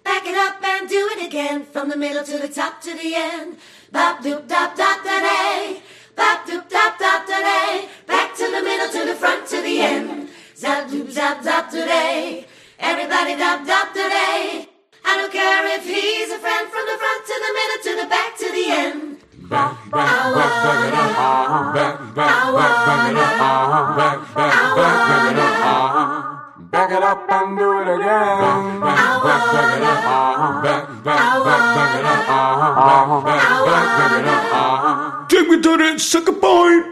Back it up and do it again. From the middle to the top to the end. Bop doop dop dop da day. Bop doop dop dop da day. Back to the middle to the front to the end. Zap doop zap zap da day. Everybody dop dop da day. I don't care if he's a friend. From the front to the middle to the back to the end. Back it up, back it up, back it up, back it up. Back it up and do it again. Back it up, back it up, back it up. Take me to the second point.